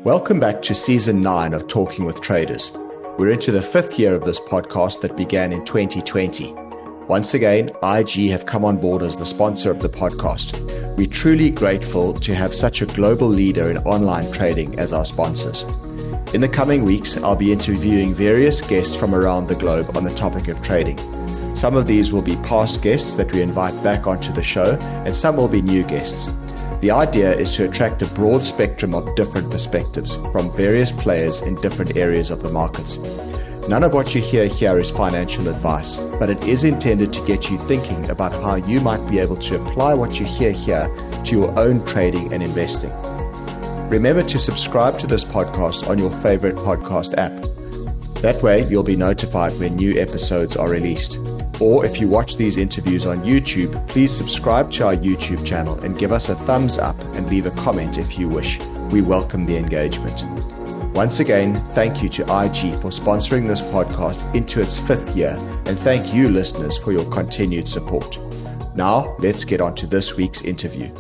Welcome back to Season 9 of Talking with Traders. We're into the 5th year of this podcast that began in 2020. Once again, IG have come on board as the sponsor of the podcast. We're truly grateful to have such a global leader in online trading as our sponsors. In the coming weeks, I'll be interviewing various guests from around the globe on the topic of trading. Some of these will be past guests that we invite back onto the show, and some will be new guests. The idea is to attract a broad spectrum of different perspectives from various players in different areas of the markets. None of what you hear here is financial advice, but it is intended to get you thinking about how you might be able to apply what you hear here to your own trading and investing. Remember to subscribe to this podcast on your favorite podcast app. That way, you'll be notified when new episodes are released. Or if you watch these interviews on YouTube, please subscribe to our YouTube channel and give us a thumbs up and leave a comment if you wish. We welcome the engagement. Once again, thank you to IG for sponsoring this podcast into its 5th year, and thank you listeners for your continued support. Now, let's get on to this week's interview.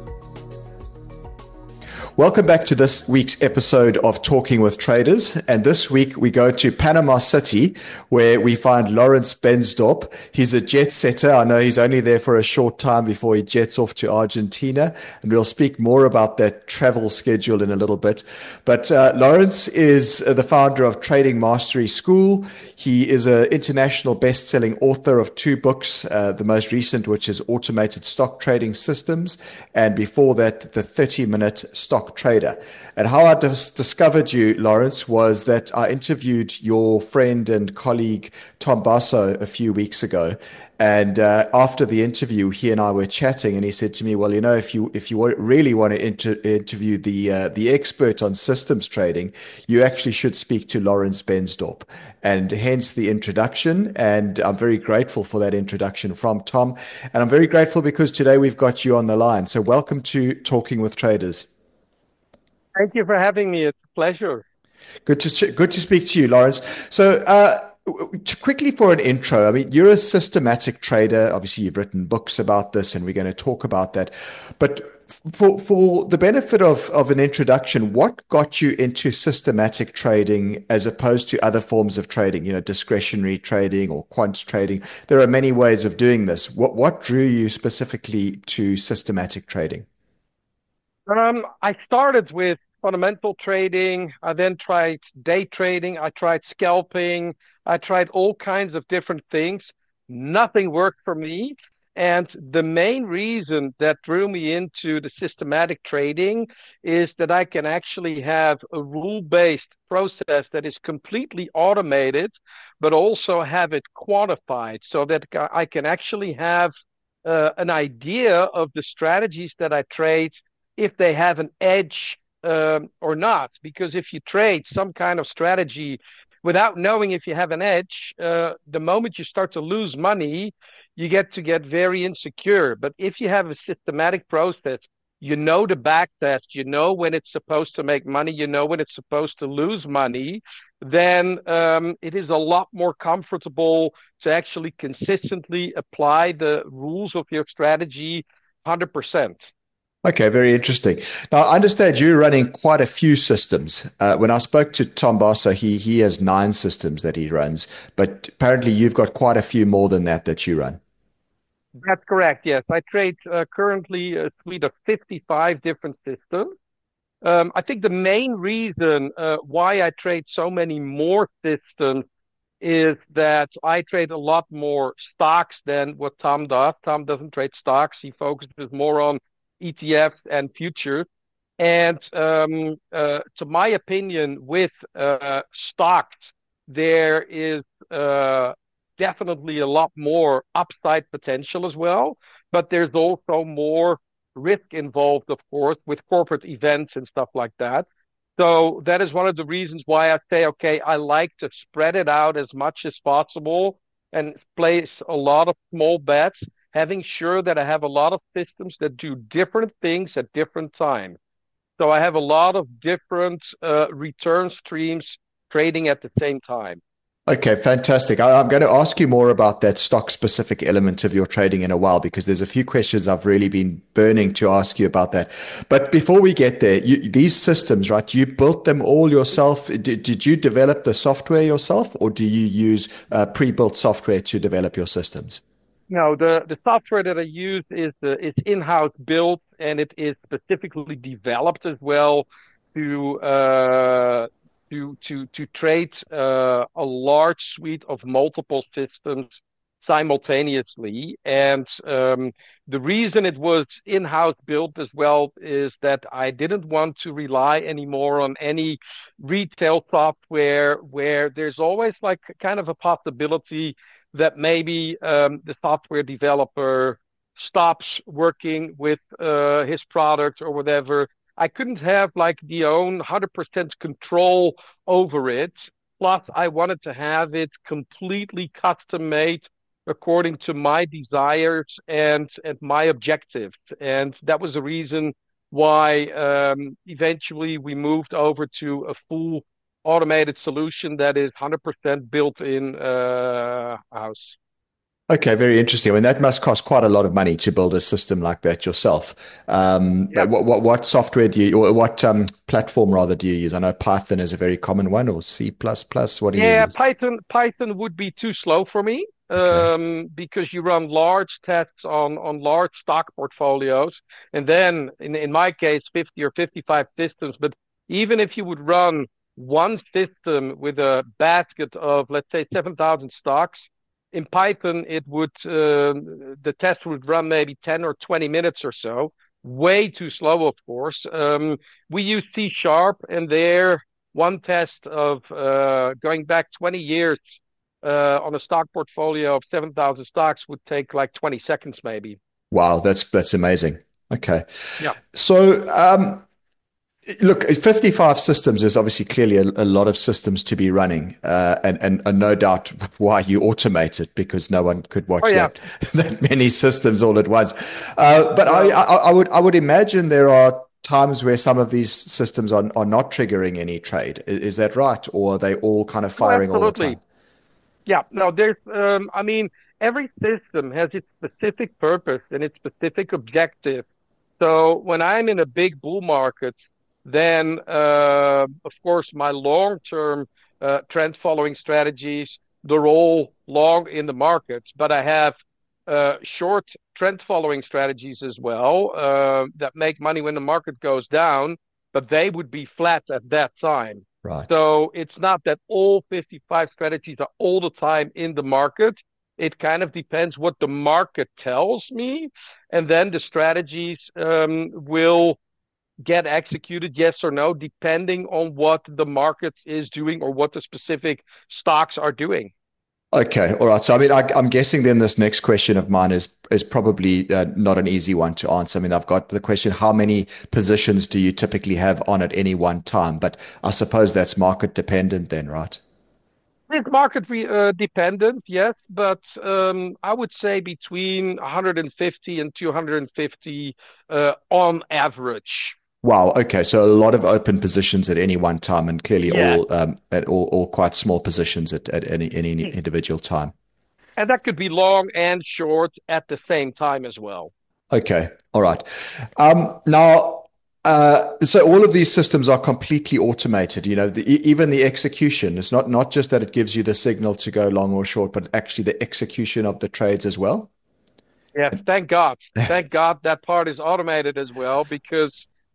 Welcome back to this week's episode of Talking with Traders. And this week we go to Panama City, where we find Lawrence Bensdorp. He's a jet setter. I know he's only there for a short time before he jets off to Argentina. And we'll speak more about that travel schedule in a little bit. But Lawrence is the founder of Trading Mastery School. He is an international best-selling author of 2 books, the most recent, which is Automated Stock Trading Systems. And before that, The 30-Minute Stock Trader. And how I discovered you, Lawrence, was that I interviewed your friend and colleague Tom Basso a few weeks ago. And after the interview, he and I were chatting, and he said to me, "Well, you know, if you really want to interview the expert on systems trading, you actually should speak to Lawrence Bensdorp." And hence the introduction. And I'm very grateful for that introduction from Tom. And I'm very grateful because today we've got you on the line. So welcome to Talking with Traders. Thank you for having me. It's a pleasure. Good to speak to you, Lawrence. So quickly for an intro, I mean, you're a systematic trader. Obviously, you've written books about this, and we're going to talk about that. But for the benefit of an introduction, what got you into systematic trading as opposed to other forms of trading, you know, discretionary trading or quant trading? There are many ways of doing this. What drew you specifically to systematic trading? I started with fundamental trading. I then tried day trading. I tried scalping. I tried all kinds of different things. Nothing worked for me. And the main reason that drew me into the systematic trading is that I can actually have a rule-based process that is completely automated, but also have it quantified so that I can actually have an idea of the strategies that I trade, if they have an edge or not. Because if you trade some kind of strategy without knowing if you have an edge, the moment you start to lose money, you get very insecure. But if you have a systematic process, you know the back test, you know when it's supposed to make money, you know when it's supposed to lose money, then it is a lot more comfortable to actually consistently apply the rules of your strategy 100%. Okay, very interesting. Now, I understand you're running quite a few systems. When I spoke to Tom Basso, he has 9 systems that he runs, but apparently you've got quite a few more than that you run. That's correct, yes. I trade currently a suite of 55 different systems. I think the main reason why I trade so many more systems is that I trade a lot more stocks than what Tom does. Tom doesn't trade stocks. He focuses more on ETFs and futures. And to my opinion, with stocks, there is definitely a lot more upside potential as well. But there's also more risk involved, of course, with corporate events and stuff like that. So that is one of the reasons why I say, okay, I like to spread it out as much as possible and place a lot of small bets, having sure that I have a lot of systems that do different things at different times. So I have a lot of different return streams trading at the same time. Okay, fantastic. I'm going to ask you more about that stock specific element of your trading in a while because there's a few questions I've really been burning to ask you about that. But before we get there, these systems, right? You built them all yourself. Did you develop the software yourself, or do you use pre-built software to develop your systems? No, the software that I use is in-house built, and it is specifically developed as well to to trade a large suite of multiple systems simultaneously. And the reason it was in-house built as well is that I didn't want to rely anymore on any retail software where there's always like kind of a possibility that maybe the software developer stops working with his product or whatever. I couldn't have like the own 100% control over it. Plus, I wanted to have it completely custom made according to my desires and my objectives. And that was the reason why eventually we moved over to a full automated solution that is 100% built in house. Okay, very interesting. I mean, that must cost quite a lot of money to build a system like that yourself. Yeah. What software do you, or what platform rather do you use? I know Python is a very common one, or C++. What do you Yeah, use? Python would be too slow for me Okay. because you run large tests on large stock portfolios, and then in my case, 50 or 55 systems. But even if you would run one system with a basket of, let's say, 7,000 stocks, in Python, it would the test would run maybe 10 or 20 minutes or so. Way too slow, of course. We use C sharp, and there one test of going back 20 years on a stock portfolio of 7,000 stocks would take like 20 seconds, maybe. Wow, that's amazing. Okay. Yeah. So, look, 55 systems is obviously clearly a lot of systems to be running, and no doubt why you automate it because no one could Oh, watch yeah. that many systems all at once. But No. I would imagine there are times where some of these systems are not triggering any trade. Is that right, or are they all kind of Oh, firing all the time? absolutely. Yeah. No, I mean, every system has its specific purpose and its specific objective. So when I'm in a big bull market, then of course my long-term trend following strategies, they're all long in the markets, but I have short trend following strategies as well that make money when the market goes down, but they would be flat at that time. Right. So it's not that all 55 strategies are all the time in the market. It kind of depends what the market tells me, and then the strategies will get executed, yes or no, depending on what the market is doing or what the specific stocks are doing. Okay, all right. So, I mean, I'm guessing then this next question of mine is probably not an easy one to answer. I mean, I've got the question: how many positions do you typically have on at any one time? But I suppose that's market dependent, then, right? It's market dependent, yes, but I would say between 150 and 250 on average. Wow. Okay, so a lot of open positions at any one time, and clearly Yeah. all at all quite small positions at any individual time. And that could be long and short at the same time as well. Okay, all right. Now, so all of these systems are completely automated. You know, even the execution. It's not just that it gives you the signal to go long or short, but actually the execution of the trades as well. Yes, thank God. Thank God that part is automated as well because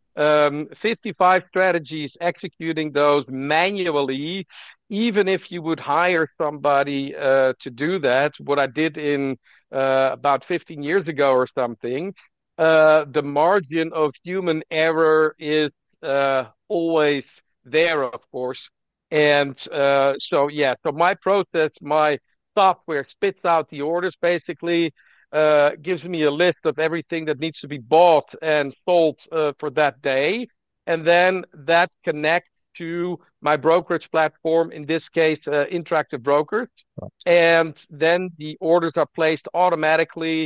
55 strategies executing those manually, even if you would hire somebody to do that, what I did in about 15 years ago or something, the margin of human error is always there, of course. And so my process, my software spits out the orders basically, gives me a list of everything that needs to be bought and sold for that day. And then that connects to my brokerage platform, in this case, Interactive Brokers. And then the orders are placed automatically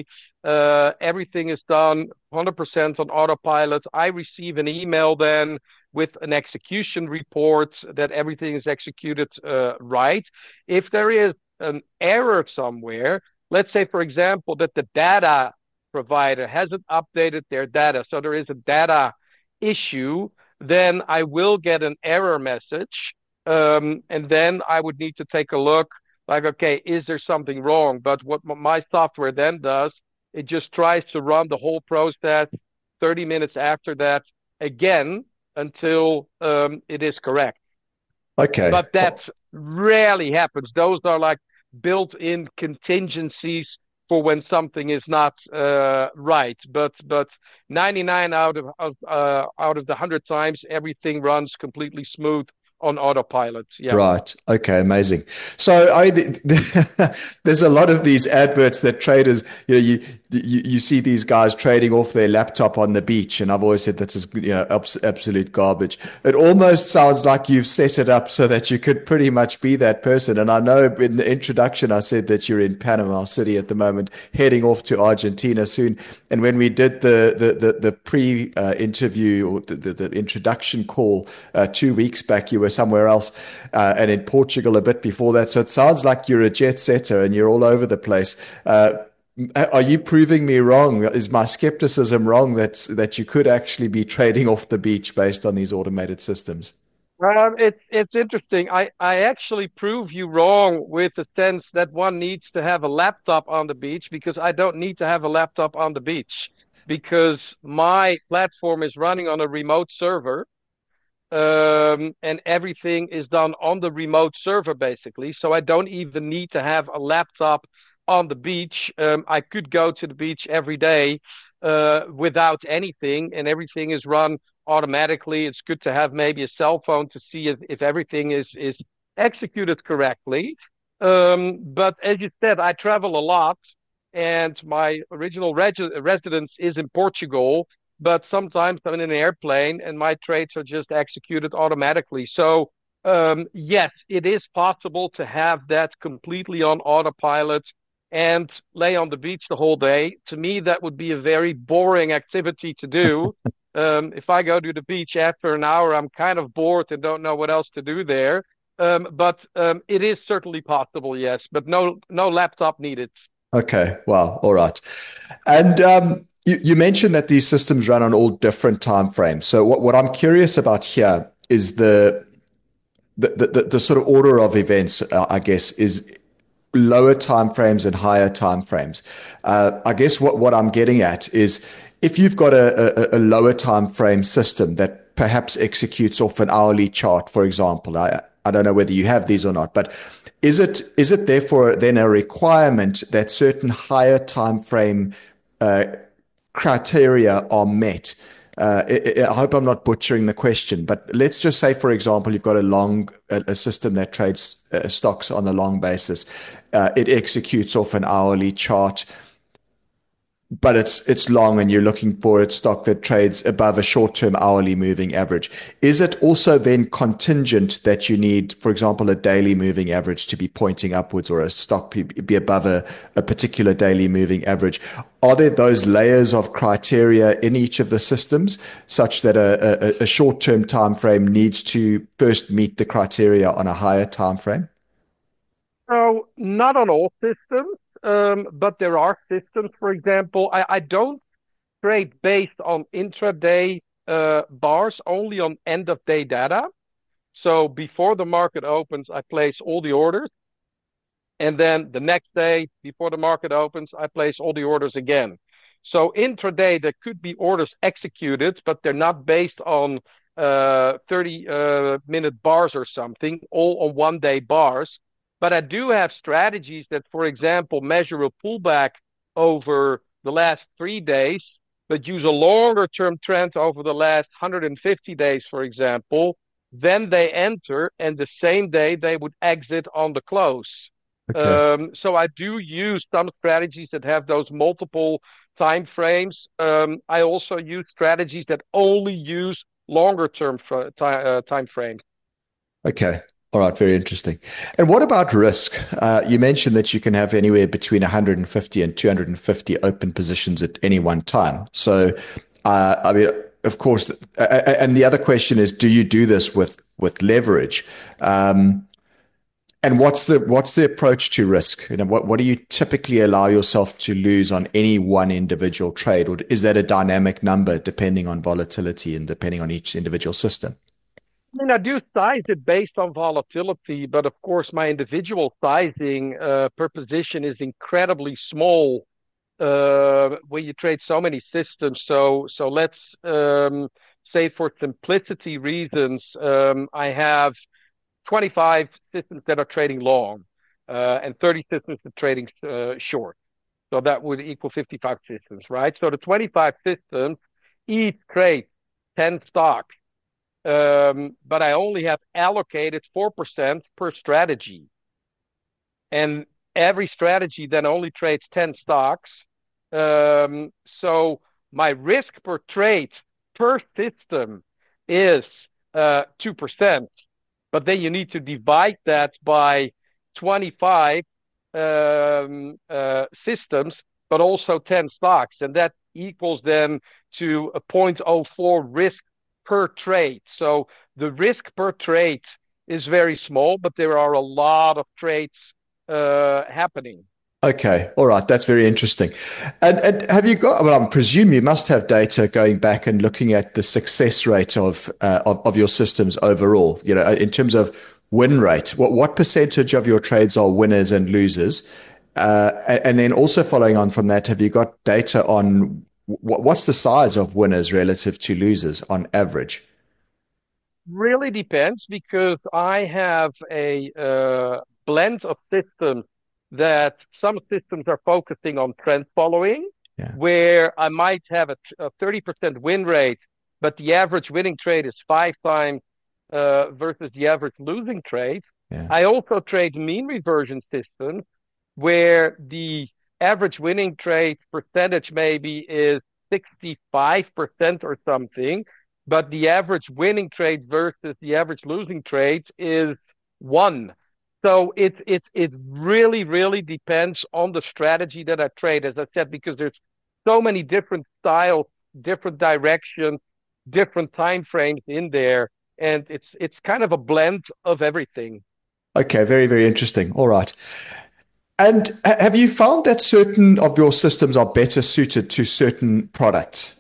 Everything is done 100% on autopilot. I receive an email then with an execution report that everything is executed right. If there is an error somewhere, let's say, for example, that the data provider hasn't updated their data, so there is a data issue, then I will get an error message. And then I would need to take a look like, okay, is there something wrong? But what my software then does, it just tries to run the whole process 30 minutes after that again until it is correct. Okay. But that rarely happens. Those are like built-in contingencies for when something is not right. But 99 out of the 100 times, everything runs completely smooth on autopilot. Yeah. Right. Okay. Amazing. So there's a lot of these adverts that traders, you see these guys trading off their laptop on the beach. And I've always said that's absolute garbage. It almost sounds like you've set it up so that you could pretty much be that person. And I know in the introduction, I said that you're in Panama City at the moment, heading off to Argentina soon. And when we did the pre-interview or the introduction call 2 weeks back, you were somewhere else and in Portugal a bit before that. So it sounds like you're a jet setter and you're all over the place. Are you proving me wrong? Is my skepticism wrong that you could actually be trading off the beach based on these automated systems? It's interesting. I actually prove you wrong with the sense that one needs to have a laptop on the beach, because I don't need to have a laptop on the beach because my platform is running on a remote server. And everything is done on the remote server, basically. So I don't even need to have a laptop on the beach. I could go to the beach every day without anything, and everything is run automatically. It's good to have maybe a cell phone to see if everything is executed correctly. But as you said, I travel a lot, and my original residence is in Portugal. But sometimes I'm in an airplane and my trades are just executed automatically. So, yes, it is possible to have that completely on autopilot and lay on the beach the whole day. To me, that would be a very boring activity to do. If I go to the beach after an hour, I'm kind of bored and don't know what else to do there. But it is certainly possible, yes, but no laptop needed. Okay. Wow. All right. And you mentioned that these systems run on all different time frames. So what I'm curious about here is the sort of order of events, I guess, is lower time frames and higher time frames. I guess what I'm getting at is if you've got a lower time frame system that perhaps executes off an hourly chart, for example, I don't know whether you have these or not, but is it therefore then a requirement that certain higher time frame criteria are met? I hope I'm not butchering the question, but let's just say, for example, you've got a system that trades stocks on a long basis. It executes off an hourly chart, but it's long and you're looking for a stock that trades above a short-term hourly moving average. Is it also then contingent that you need, for example, a daily moving average to be pointing upwards or a stock be above a particular daily moving average? Are there those layers of criteria in each of the systems such that a short-term time frame needs to first meet the criteria on a higher time frame? So not on all systems, but there are systems. For example, I don't trade based on intraday bars, only on end of day data. So before the market opens, I place all the orders. And then the next day, before the market opens, I place all the orders again. So intraday, there could be orders executed, but they're not based on 30-minute bars or something, all on 1 day bars. But I do have strategies that, for example, measure a pullback over the last 3 days, but use a longer term trend over the last 150 days, for example. Then they enter, and the same day they would exit on the close. Okay. So I do use some strategies that have those multiple time frames. I also use strategies that only use longer term time frames. Okay. All right, very interesting. And what about risk? You mentioned that you can have anywhere between 150 and 250 open positions at any one time. So, I mean, of course, and the other question is, do you do this with leverage? And what's the approach to risk? You know, what do you typically allow yourself to lose on any one individual trade, or is that a dynamic number depending on volatility and depending on each individual system? I mean, I do size it based on volatility, but of course, my individual sizing per position is incredibly small when you trade so many systems. So let's say, for simplicity reasons, I have 25 systems that are trading long and 30 systems that are trading short. So that would equal 55 systems, right? So the 25 systems each trade 10 stocks, but I only have allocated 4% per strategy. And every strategy then only trades 10 stocks. So my risk per trade per system is 2%. But then you need to divide that by 25 systems, but also 10 stocks. And that equals then to a 0.04 risk per trade. So the risk per trade is very small, but there are a lot of trades happening. Okay, all right, that's very interesting. And have you got? Well, I presume you must have data going back and looking at the success rate of your systems overall. You know, in terms of win rate, what percentage of your trades are winners and losers? And then also following on from that, have you got data on what's the size of winners relative to losers on average? Really depends because I have a blend of systems that some systems are focusing on trend following, Yeah, where I might have a 30% win rate, but the average winning trade is 5 times versus the average losing trade. yeah. I also trade mean reversion systems where the average winning trade percentage maybe is 65% or something, but the average winning trade versus the average losing trade is one. So it really depends on the strategy that I trade, as I said, because there's so many different styles, different directions, different time frames in there, and it's kind of a blend of everything. Okay, very, very interesting. All right. And have you found that certain of your systems are better suited to certain products?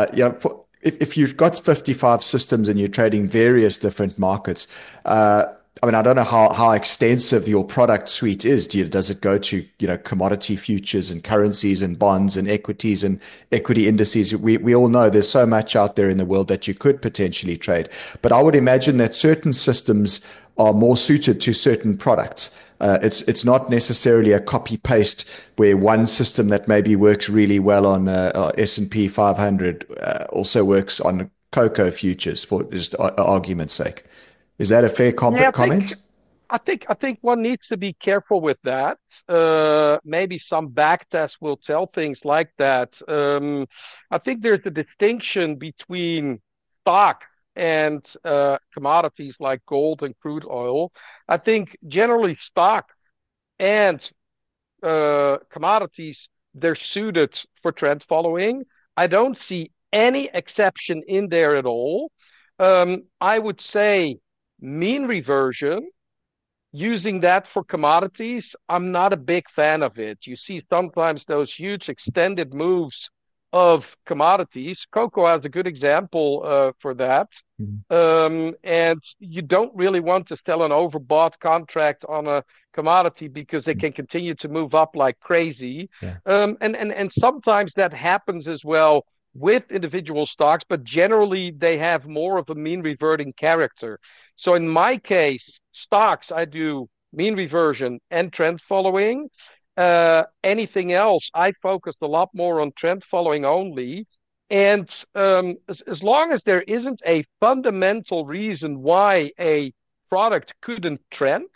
If you've got 55 systems and you're trading various different markets, I mean, I don't know how extensive your product suite is. Does it go to, commodity futures and currencies and bonds and equities and equity indices? We all know there's so much out there in the world that you could potentially trade. But I would imagine that certain systems are more suited to certain products. It's not necessarily a copy paste where one system that maybe works really well on S&P 500 also works on cocoa futures for just argument's sake. Is that a fair Yeah, comment? I think one needs to be careful with that. Maybe some back tests will tell things like that. I think there's a distinction between stock and commodities like gold and crude oil. I think generally stock and commodities, they're suited for trend following. I don't see any exception in there at all. I would say mean reversion, using that for commodities, I'm not a big fan of it. You see sometimes those huge extended moves of commodities. Cocoa has a good example for that. Mhm. And you don't really want to sell an overbought contract on a commodity because they can continue to move up like crazy. Yeah. And sometimes that happens as well with individual stocks, but generally they have more of a mean reverting character. So in my case, stocks, I do mean reversion and trend following. Anything else, I focused a lot more on trend following only. And as long as there isn't a fundamental reason why a product couldn't trend,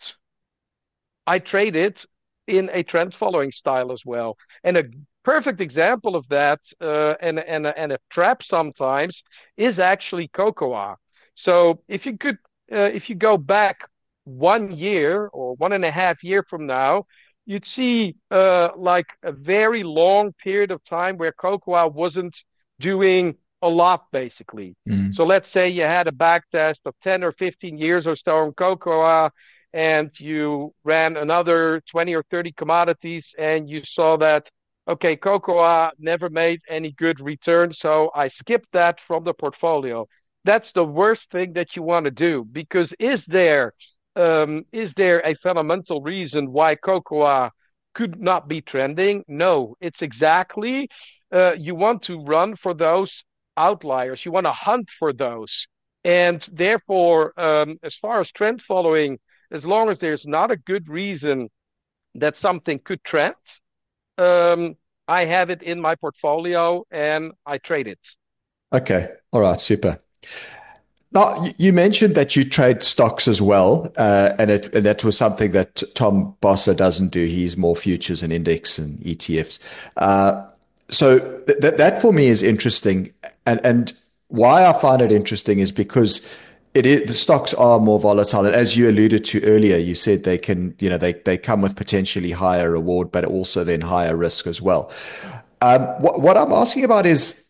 I trade it in a trend following style as well. And a perfect example of that, and a trap sometimes, is actually cocoa. So if you go back 1 year or 1.5 years from now, you'd see like a very long period of time where cocoa wasn't doing a lot, basically. Mm. So let's say you had a back test of 10 or 15 years or so on cocoa, and you ran another 20 or 30 commodities, and you saw that, okay, cocoa never made any good return, so I skipped that from the portfolio. That's the worst thing that you want to do, because is there a fundamental reason why cocoa could not be trending? No, it's exactly you want to run for those outliers. You want to hunt for those. And therefore, as far as trend following, as long as there's not a good reason that something could trend, um, I have it in my portfolio and I trade it. Okay. All right. Super. Now, you mentioned that you trade stocks as well, and that was something that Tom Bossa doesn't do. He's more futures and index and ETFs. So that for me is interesting, and why I find it interesting is because the stocks are more volatile, and as you alluded to earlier, you said they can, they come with potentially higher reward, but also then higher risk as well. What I'm asking about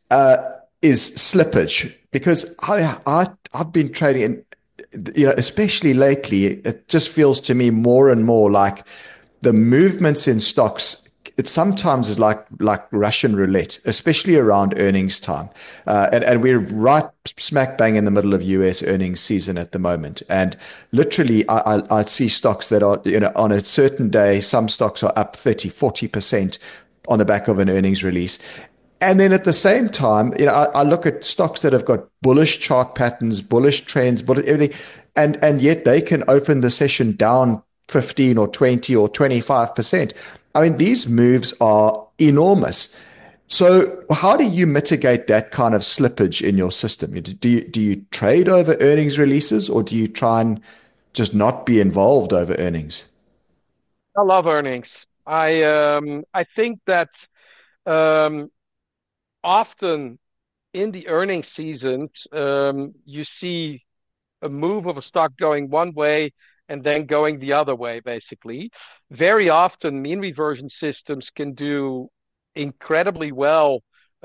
is slippage, because I've been trading, and especially lately, it just feels to me more and more like the movements in stocks. It sometimes is like Russian roulette, especially around earnings time, and we're right smack bang in the middle of US earnings season at the moment. And literally, I see stocks that are, on a certain day, some stocks are up 30, 40% on the back of an earnings release. And then at the same time, I look at stocks that have got bullish chart patterns, bullish trends, bullish everything, and yet they can open the session down 15 or 20 or 25%. I mean, these moves are enormous. So how do you mitigate that kind of slippage in your system? Do you trade over earnings releases, or do you try and just not be involved over earnings? I love earnings. I think that um, often in the earnings seasons, you see a move of a stock going one way and then going the other way, basically. Very often, mean reversion systems can do incredibly well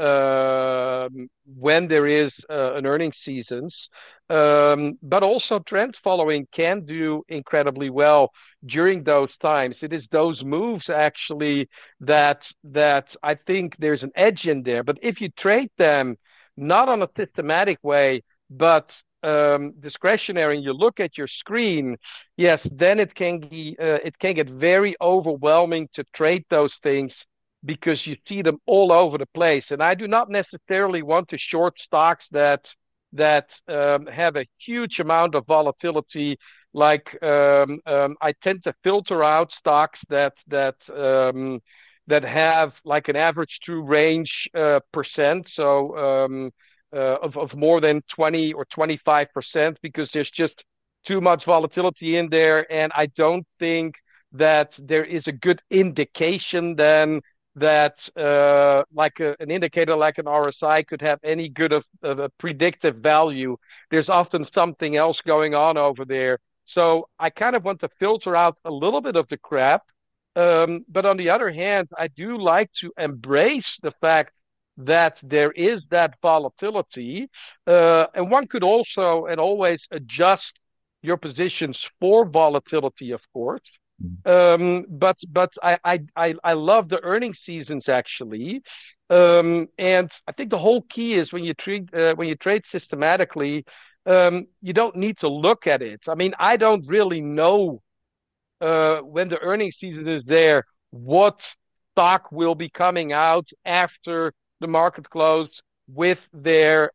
when there is an earnings seasons. But also trend following can do incredibly well during those times. It is those moves actually that I think there's an edge in there. But if you trade them not on a systematic way, but discretionary, and you look at your screen, yes, then it can get very overwhelming to trade those things because you see them all over the place. And I do not necessarily want to short stocks that have a huge amount of volatility. Like I tend to filter out stocks that have like an average true range percent. So of more than 20 or 25%, because there's just too much volatility in there. And I don't think that there is a good indication then that an indicator like an RSI could have any good of a predictive value. There's often something else going on over there. So I kind of want to filter out a little bit of the crap. But on the other hand, I do like to embrace the fact that there is that volatility. And one could also and always adjust your positions for volatility, of course. But I love the earnings seasons actually. And I think the whole key is when you trade systematically, you don't need to look at it. I mean, I don't really know when the earnings season is there what stock will be coming out after the market close with their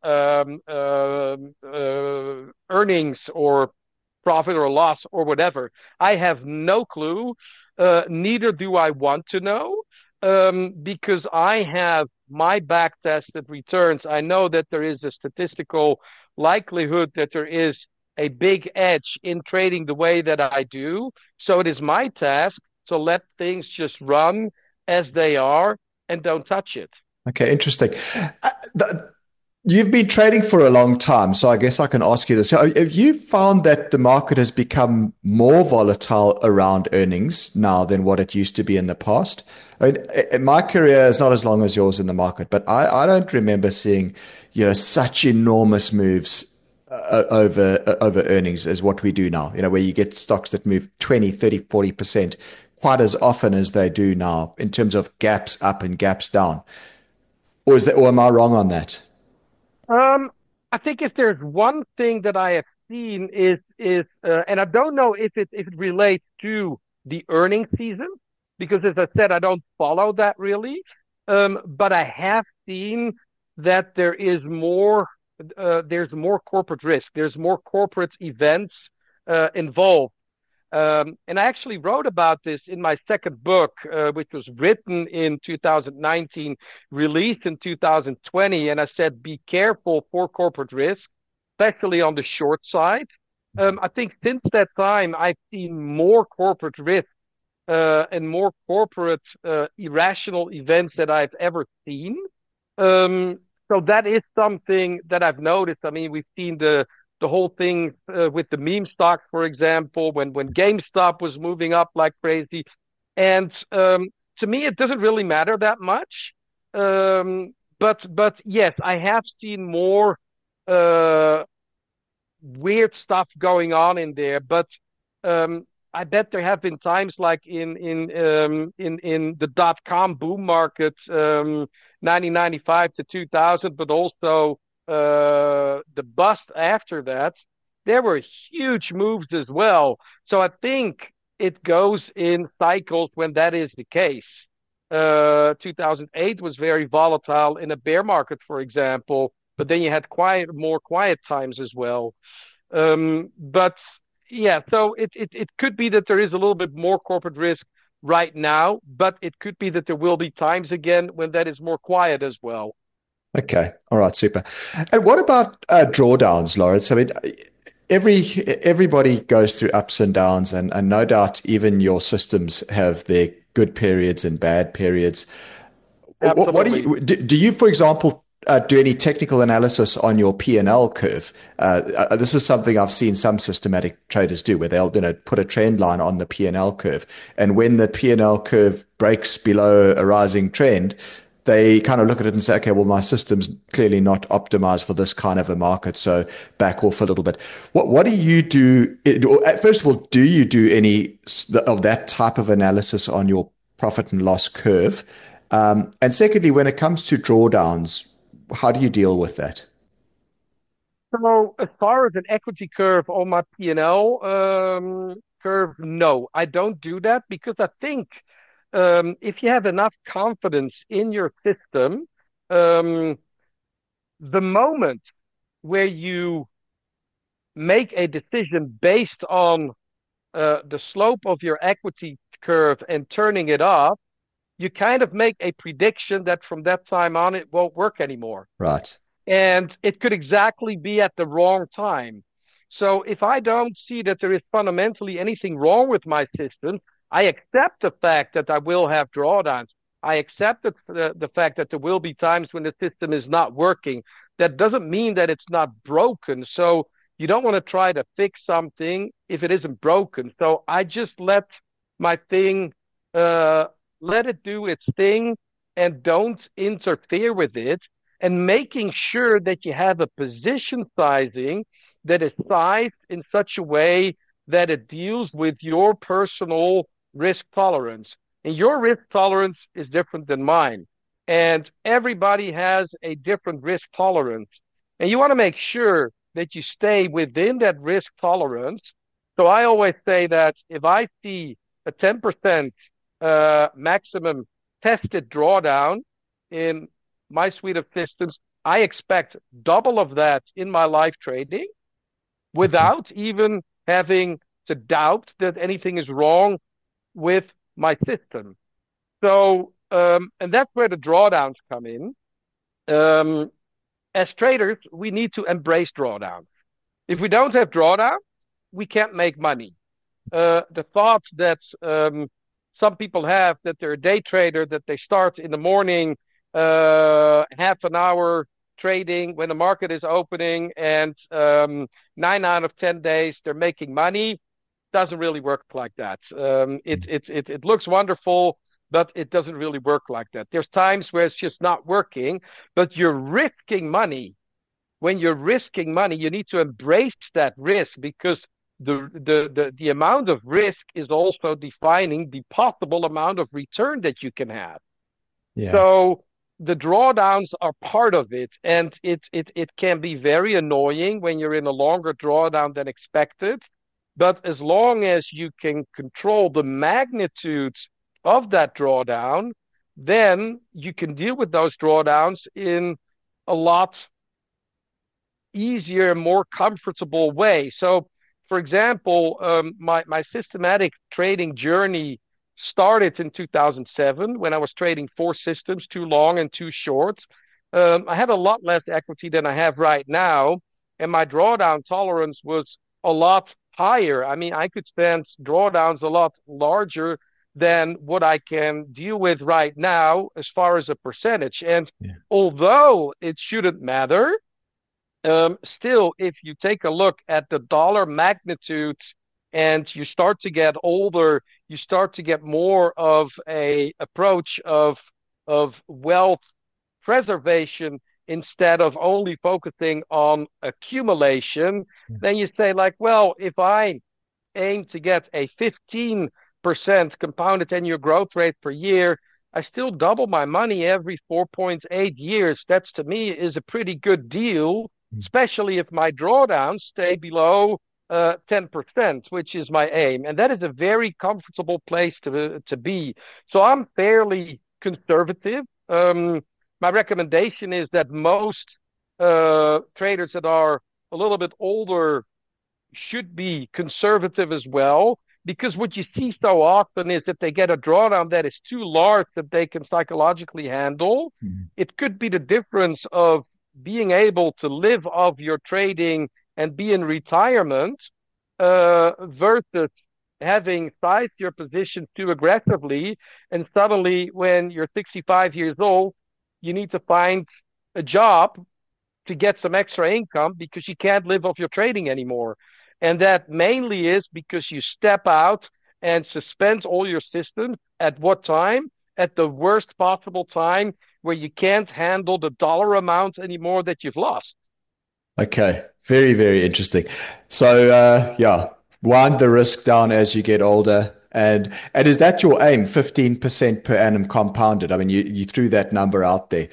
earnings or profit or loss or whatever. I have no clue. Neither do I want to know, because I have my back tested returns. I know that there is a statistical likelihood that there is a big edge in trading the way that I do. So it is my task to let things just run as they are and don't touch it. Okay, interesting. You've been trading for a long time, so I guess I can ask you this. So have you found that the market has become more volatile around earnings now than what it used to be in the past? I mean, my career is not as long as yours in the market, but I don't remember seeing, such enormous moves over earnings as what we do now, where you get stocks that move 20, 30, 40% quite as often as they do now in terms of gaps up and gaps down. Or am I wrong on that? Um, I think if there's one thing that I have seen is, and I don't know if it relates to the earnings season, because as I said, I don't follow that really. But I have seen that there's more corporate risk, there's more corporate events involved. And I actually wrote about this in my second book, which was written in 2019, released in 2020. And I said, be careful for corporate risk, especially on the short side. I think since that time, I've seen more corporate risk and more corporate irrational events that I've ever seen. Um, so that is something that I've noticed. I mean, we've seen the whole thing with the meme stocks, for example, when GameStop was moving up like crazy. And to me, it doesn't really matter that much. But yes, I have seen more uh, weird stuff going on in there. But I bet there have been times like in the dot-com boom market, 1995 to 2000, but also the bust after that. There were huge moves as well. So I think it goes in cycles when that is the case. 2008 was very volatile in a bear market, for example, but then you had more quiet times as well. But yeah, so it could be that there is a little bit more corporate risk right now, but it could be that there will be times again when that is more quiet as well. Okay. All right. Super. And what about drawdowns, Lawrence? I mean, everybody goes through ups and downs, and no doubt even your systems have their good periods and bad periods. What do Absolutely. you do? You, for example, do any technical analysis on your P&L curve? This is something I've seen some systematic traders do, where they'll put a trend line on the P&L curve, and when the P&L curve breaks below a rising trend, they kind of look at it and say, okay, well, my system's clearly not optimized for this kind of a market, so back off a little bit. What do you do? First of all, do you do any of that type of analysis on your profit and loss curve? And secondly, when it comes to drawdowns, how do you deal with that? So as far as an equity curve on my P&L curve, no, I don't do that because I think if you have enough confidence in your system, um, the moment where you make a decision based on the slope of your equity curve and turning it off, you kind of make a prediction that from that time on it won't work anymore. Right. And it could exactly be at the wrong time. So if I don't see that there is fundamentally anything wrong with my system, I accept the fact that I will have drawdowns. I accept the fact that there will be times when the system is not working. That doesn't mean that it's not broken. So you don't want to try to fix something if it isn't broken. So I just my thing, uh, let it do its thing and don't interfere with it, and making sure that you have a position sizing that is sized in such a way that it deals with your personal risk tolerance. And your risk tolerance is different than mine. And everybody has a different risk tolerance. And you want to make sure that you stay within that risk tolerance. So I always say that if I see a 10% maximum tested drawdown in my suite of systems, I expect double of that in my live trading Okay. without even having to doubt that anything is wrong with my system. So, and that's where the drawdowns come in. Um, as traders, we need to embrace drawdowns. If we don't have drawdown, we can't make money. The thought that some people have that they're a day trader, that they start in the morning, half an hour trading when the market is opening and 9 out of 10 days they're making money. Doesn't really work like that. It looks wonderful, but it doesn't really work like that. There's times where it's just not working, but you're risking money. When you're risking money, you need to embrace that risk, because the amount of risk is also defining the possible amount of return that you can have. Yeah. So the drawdowns are part of it, and it can be very annoying when you're in a longer drawdown than expected. But as long as you can control the magnitude of that drawdown, then you can deal with those drawdowns in a lot easier, more comfortable way. So, for example, my systematic trading journey started in 2007 when I was trading 4 systems, 2 long and 2 short. I had a lot less equity than I have right now, and my drawdown tolerance was a lot higher. I mean, I could stand drawdowns a lot larger than what I can deal with right now as far as a percentage. And although it shouldn't matter, still, if you take a look at the dollar magnitude and you start to get older, you start to get more of a approach of wealth preservation instead of only focusing on accumulation, then you say, like, well, if I aim to get a 15% compounded annual growth rate per year, I still double my money every 4.8 years. That's, to me, is a pretty good deal, especially if my drawdowns stay below 10%, which is my aim. And that is a very comfortable place to be. So I'm fairly conservative. My recommendation is that most traders that are a little bit older should be conservative as well, because what you see so often is that they get a drawdown that is too large that they can psychologically handle. It could be the difference of being able to live off your trading and be in retirement versus having sized your position too aggressively, and suddenly when you're 65 years old, you need to find a job to get some extra income because you can't live off your trading anymore. And that mainly is because you step out and suspend all your systems at what time? At the worst possible time, where you can't handle the dollar amount anymore that you've lost. Okay. Very, very interesting. So, wind the risk down as you get older. And is that your aim, 15% per annum compounded? I mean, you threw that number out there.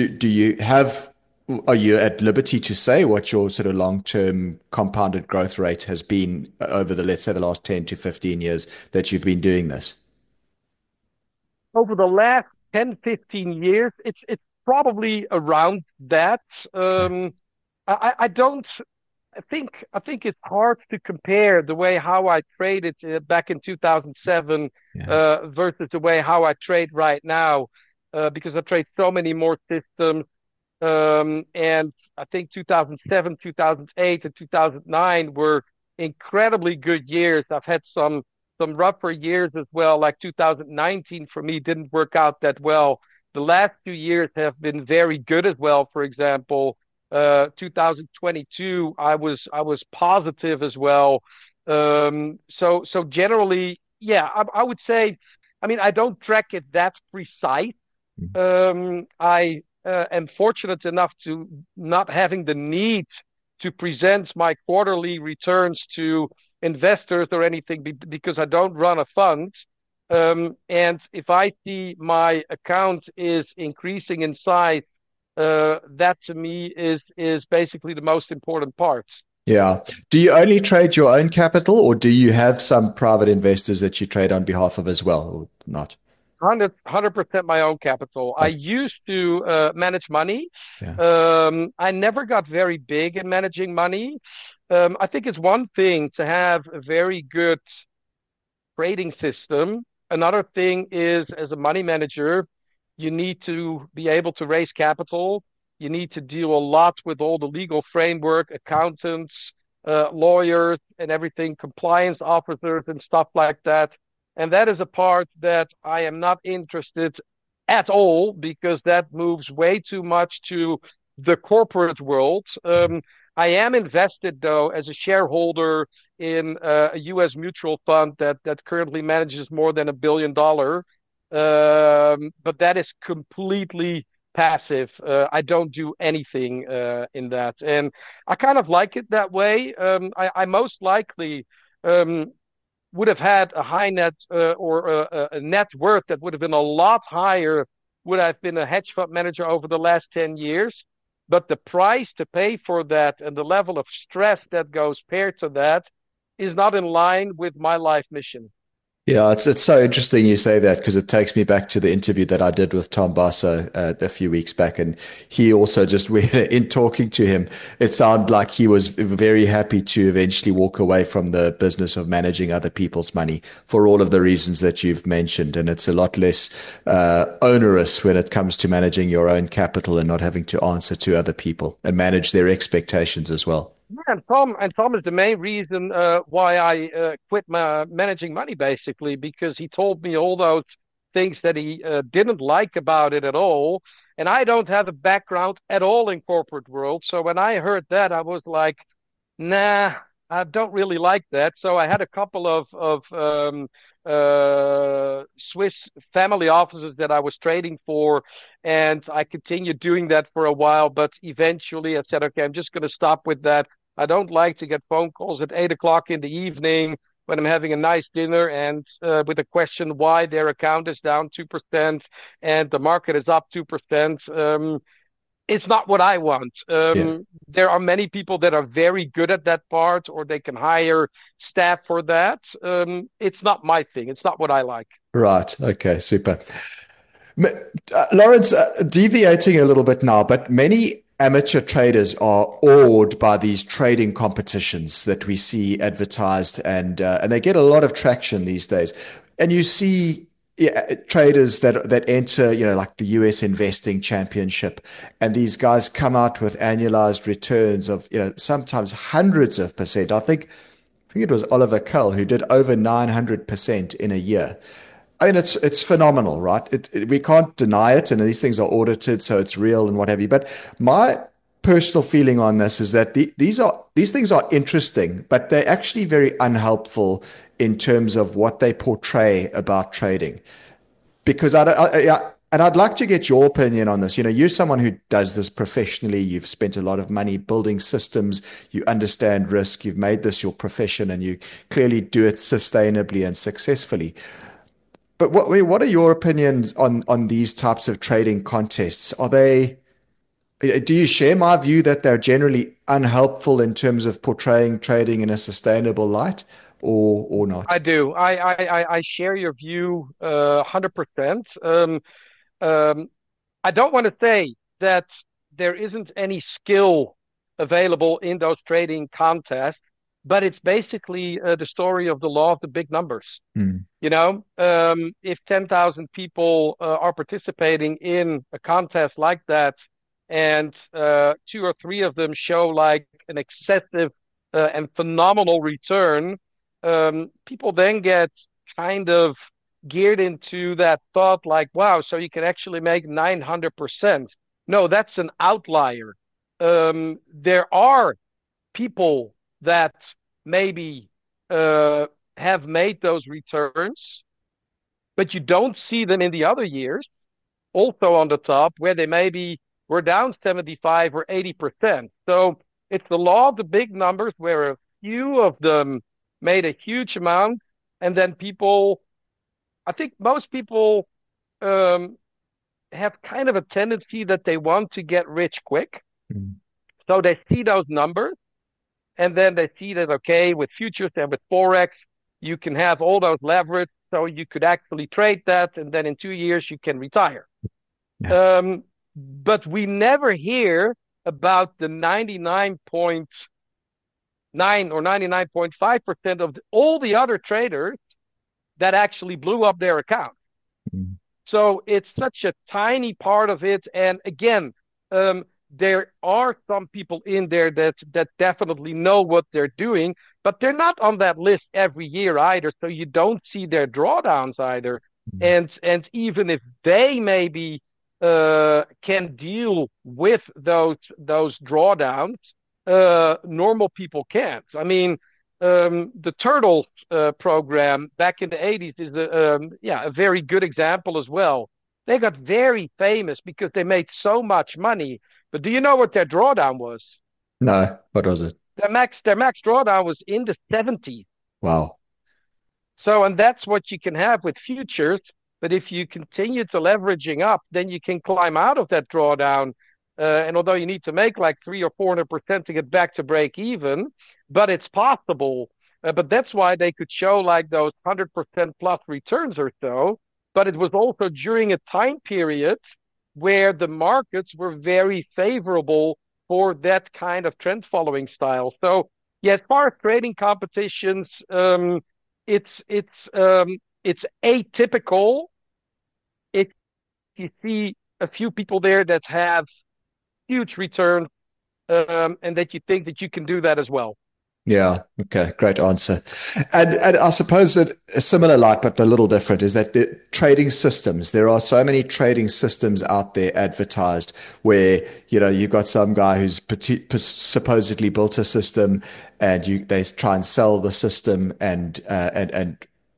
Are you at liberty to say what your sort of long-term compounded growth rate has been over let's say, the last 10 to 15 years that you've been doing this? Over the last 10, 15 years, it's probably around that. I think it's hard to compare the way how I traded back in 2007 versus the way how I trade right now, because I trade so many more systems. And I think 2007, 2008, and 2009 were incredibly good years. I've had some rougher years as well, like 2019 for me didn't work out that well. The last 2 years have been very good as well. For example, 2022, I was positive as well. So generally, I would say, I mean, I don't track it that precise. I am fortunate enough to not having the need to present my quarterly returns to investors or anything because I don't run a fund. And if I see my account is increasing in size, that to me is basically the most important part. Yeah. Do you only trade your own capital, or do you have some private investors that you trade on behalf of as well, or not? 100% my own capital. I used to manage money. I never got very big in managing money. I think it's one thing to have a very good trading system. Another thing is, as a money manager, you need to be able to raise capital. You need to deal a lot with all the legal framework, accountants, lawyers, and everything, compliance officers and stuff like that. And that is a part that I am not interested at all, because that moves way too much to the corporate world. I am invested, though, as a shareholder in a U.S. mutual fund that currently manages more than $1 billion. But that is completely passive. I don't do anything in that, and I kind of like it that way. I most likely would have had a high net or a net worth that would have been a lot higher would have been a hedge fund manager over the last 10 years. But the price to pay for that and the level of stress that goes paired to that is not in line with my life mission. Yeah, it's so interesting you say that because it takes me back to the interview that I did with Tom Basso a few weeks back, and he also just in talking to him, it sounded like he was very happy to eventually walk away from the business of managing other people's money for all of the reasons that you've mentioned, and it's a lot less onerous when it comes to managing your own capital and not having to answer to other people and manage their expectations as well. Yeah, and Tom is the main reason why I quit my managing money, basically, because he told me all those things that he didn't like about it at all. And I don't have a background at all in corporate world. So when I heard that, I was like, nah, I don't really like that. So I had a couple of Swiss family offices that I was trading for, and I continued doing that for a while. But eventually, I said, okay, I'm just going to stop with that. I don't like to get phone calls at 8 o'clock in the evening when I'm having a nice dinner and with a question why their account is down 2% and the market is up 2%. It's not what I want. Yeah. There are many people that are very good at that part, or they can hire staff for that. It's not my thing. It's not what I like. Right. Okay. Super. Lawrence, deviating a little bit now, but many amateur traders are awed by these trading competitions that we see advertised, and they get a lot of traction these days. And you see, yeah, traders that enter, like the US Investing Championship, and these guys come out with annualized returns of, sometimes hundreds of percent. I think it was Oliver Cull who did over 900% in a year. I mean, it's phenomenal, right? We can't deny it, and these things are audited, so it's real and what have you. But my personal feeling on this is that these things are interesting, but they're actually very unhelpful in terms of what they portray about trading. Because yeah, and I'd like to get your opinion on this. You're someone who does this professionally. You've spent a lot of money building systems. You understand risk. You've made this your profession, and you clearly do it sustainably and successfully. But what are your opinions on these types of trading contests? Do you share my view that they're generally unhelpful in terms of portraying trading in a sustainable light, or I not? do. I share your view 100%. Um, I don't want to say that there isn't any skill available in those trading contests, but it's basically the story of the law of the big numbers. Mm, If 10,000 people are participating in a contest like that, and two or three of them show like an excessive and phenomenal return, people then get kind of geared into that thought like, wow, so you can actually make 900%. No, that's an outlier. There are people that maybe have made those returns, but you don't see them in the other years, also on the top, where they maybe were down 75 or 80%. So it's the law of the big numbers where a few of them made a huge amount, and then I think most people um, have kind of a tendency that they want to get rich quick. mm, So they see those numbers, and then they see that, okay, with futures and with Forex, you can have all those leverage. So you could actually trade that. And then in 2 years, you can retire. yeah. But we never hear about the 99.9 or 99.5% of all the other traders that actually blew up their account. Mm, So it's such a tiny part of it. And again, there are some people in there that definitely know what they're doing, but they're not on that list every year either. So you don't see their drawdowns either. mm, And even if they maybe can deal with those drawdowns. Normal people can't. I mean, the Turtles program back in the 80s is a very good example as well. They got very famous because they made so much money. But do you know what their drawdown was? No, what was it? Their max drawdown was in the 70s. Wow. So, and that's what you can have with futures. But if you continue to leveraging up, then you can climb out of that drawdown. And although you need to make like 300 or 400% to get back to break even, but it's possible. But that's why they could show like those 100% plus returns or so. But it was also during a time period where the markets were very favorable for that kind of trend following style. So, yeah, as far as trading competitions, it's it's it's atypical if you see a few people there that have huge returns, and that you think that you can do that as well. Yeah. Okay. Great answer. And I suppose that a similar light, but a little different, is that the trading systems, there are so many trading systems out there advertised where, you've got some guy who's supposedly built a system and they try and sell the system and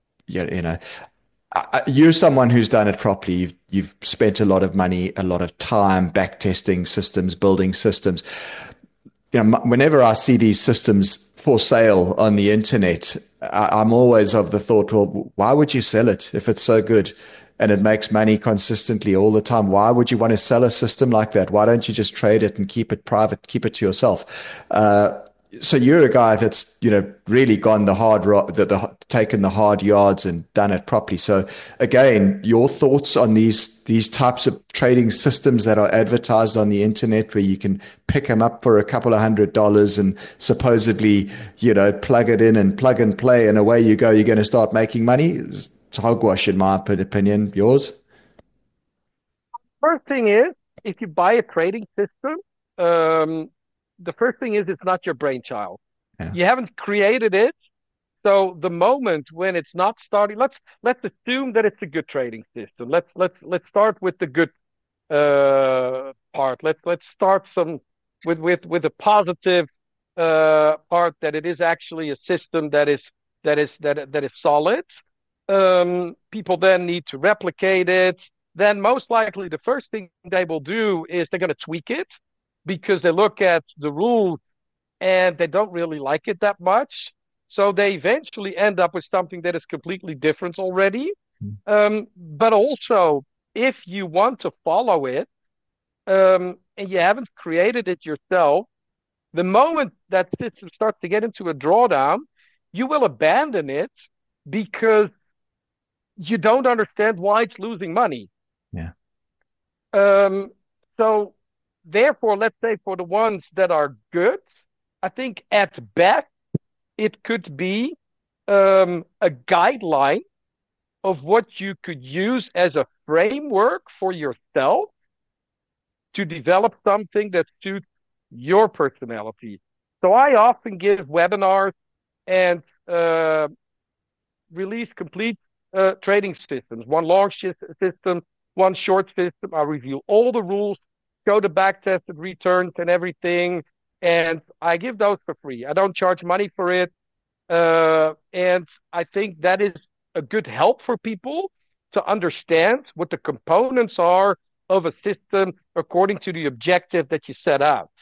you're someone who's done it properly. You've spent a lot of money, a lot of time back testing systems, building systems. Whenever I see these systems for sale on the internet, I'm always of the thought, well, why would you sell it if it's so good and it makes money consistently all the time? Why would you want to sell a system like that? Why don't you just trade it and keep it private, keep it to yourself? So you're a guy that's really gone the hard taken the hard yards and done it properly. So again, your thoughts on these types of trading systems that are advertised on the internet, where you can pick them up for a couple of $100 and supposedly plug it in and plug and play, and away you go. You're going to start making money. It's hogwash, in my opinion. Yours? First thing is, if you buy a trading system, the first thing is it's not your brainchild. Yeah. You haven't created it. So the moment when it's not starting, let's assume that it's a good trading system. Let's start with the good part. Let's start with a positive part, that it is actually a system that is solid. People then need to replicate it. Then most likely the first thing they will do is they're going to tweak it, because they look at the rules and they don't really like it that much. So they eventually end up with something that is completely different already. But also, if you want to follow it, and you haven't created it yourself, the moment that system starts to get into a drawdown, you will abandon it because you don't understand why it's losing money. Yeah. So therefore, let's say for the ones that are good, I think at best it could be a guideline of what you could use as a framework for yourself to develop something that suits your personality. So I often give webinars and release complete trading systems, one long system, one short system. I review all the rules, show the back tested returns and everything, and I give those for free. I don't charge money for it. And I think that is a good help for people to understand what the components are of a system according to the objective that you set out.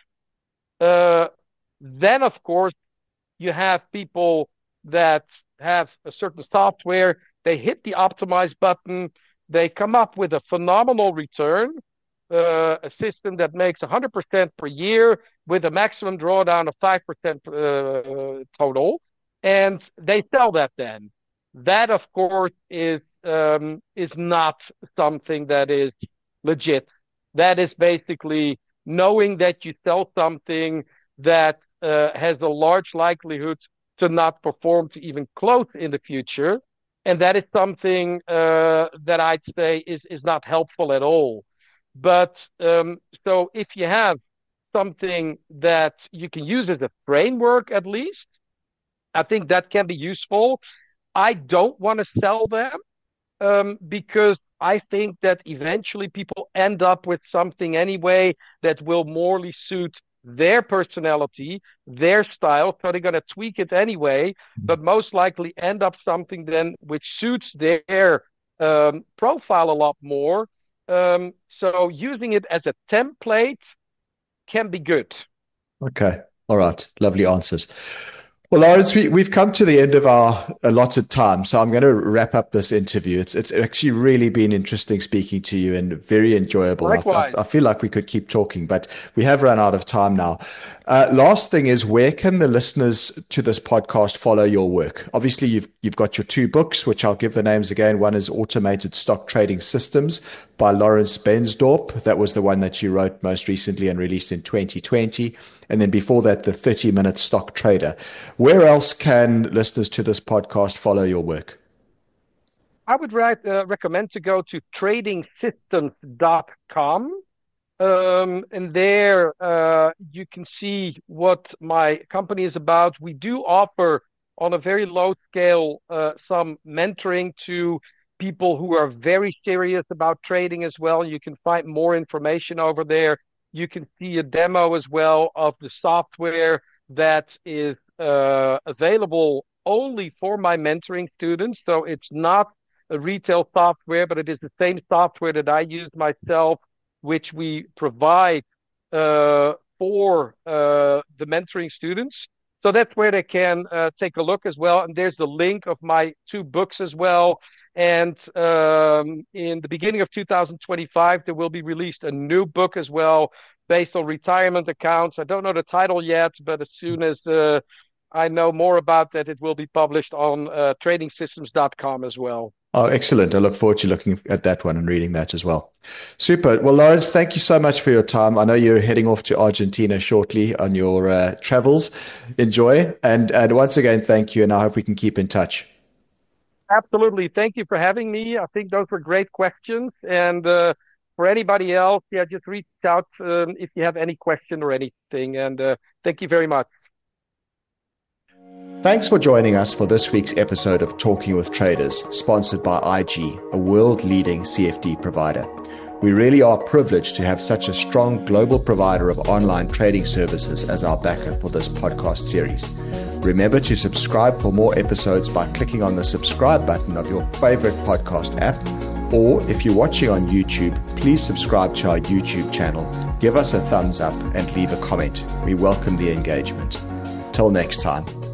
Then, of course, you have people that have a certain software. They hit the optimize button. They come up with a phenomenal return, a system that makes 100% per year with a maximum drawdown of 5% total, and they sell that then. That, of course, is not something that is legit. That is basically knowing that you sell something that has a large likelihood to not perform to even close in the future. And that is something that I'd say is not helpful at all. But so if you have something that you can use as a framework, at least, I think that can be useful. I don't want to sell them. because I think that eventually people end up with something anyway that will morely suit their personality, their style. So they're going to tweak it anyway, but most likely end up something then which suits their profile a lot more. So using it as a template can be good. Okay. All right. Lovely answers. Well, Lawrence, we've come to the end of our allotted time, so I'm going to wrap up this interview. It's actually really been interesting speaking to you and very enjoyable. Likewise. I feel like we could keep talking, but we have run out of time now. Last thing is, where can the listeners to this podcast follow your work? Obviously, you've got your 2 books, which I'll give the names again. One is Automated Stock Trading Systems by Lawrence Bensdorp. That was the one that you wrote most recently and released in 2020. And then before that, the 30-minute stock trader. Where else can listeners to this podcast follow your work? I would recommend to go to tradingsystems.com. And there you can see what my company is about. We do offer on a very low scale some mentoring to people who are very serious about trading as well. You can find more information over there. You can see a demo as well of the software that is available only for my mentoring students. So it's not a retail software, but it is the same software that I use myself, which we provide for the mentoring students. So that's where they can take a look as well. And there's the link of my 2 books as well. And in the beginning of 2025, there will be released a new book as well based on retirement accounts. I don't know the title yet, but as soon as I know more about that, it will be published on tradingsystems.com as well. Oh, excellent. I look forward to looking at that one and reading that as well. Super. Well, Lawrence, thank you so much for your time. I know you're heading off to Argentina shortly on your travels. Enjoy. And once again, thank you. And I hope we can keep in touch. Absolutely. Thank you for having me. I think those were great questions. And for anybody else, just reach out if you have any question or anything. And thank you very much. Thanks for joining us for this week's episode of Talking with Traders, sponsored by IG, a world-leading CFD provider. We really are privileged to have such a strong global provider of online trading services as our backer for this podcast series. Remember to subscribe for more episodes by clicking on the subscribe button of your favorite podcast app, or if you're watching on YouTube, please subscribe to our YouTube channel, give us a thumbs up and leave a comment. We welcome the engagement. Till next time.